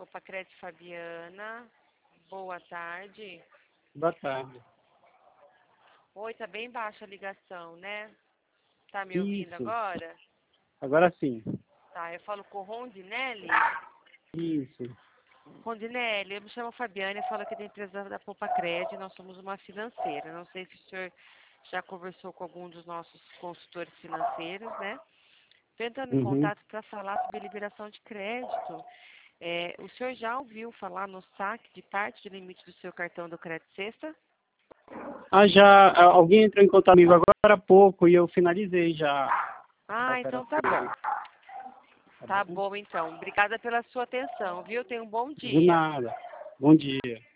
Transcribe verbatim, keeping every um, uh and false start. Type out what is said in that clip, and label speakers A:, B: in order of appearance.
A: Pacred Fabiana. Boa tarde.
B: Boa tarde.
A: Oi, tá bem baixa a ligação, né? Tá me ouvindo
B: Isso.
A: agora?
B: Agora sim.
A: Tá, eu falo com o Rondinelli.
B: Isso.
A: Rondinelli, eu me chamo Fabiana e falo aqui da empresa da Popacred. Nós somos uma financeira. Não sei se o senhor já conversou com algum dos nossos consultores financeiros, né? Tentando em
B: Uhum.
A: contato para falar sobre liberação de crédito. É, o senhor já ouviu falar no saque de parte do limite do seu cartão do Crédito Sexta?
B: Ah, já ah, alguém entrou em contato comigo agora há pouco e eu finalizei já a
A: Ah, então
B: operação.
A: tá bom.
B: Tá
A: Tá
B: bom?
A: bom, então. Obrigada pela sua atenção, viu? Tenha um bom
B: De
A: dia.
B: nada. Bom dia.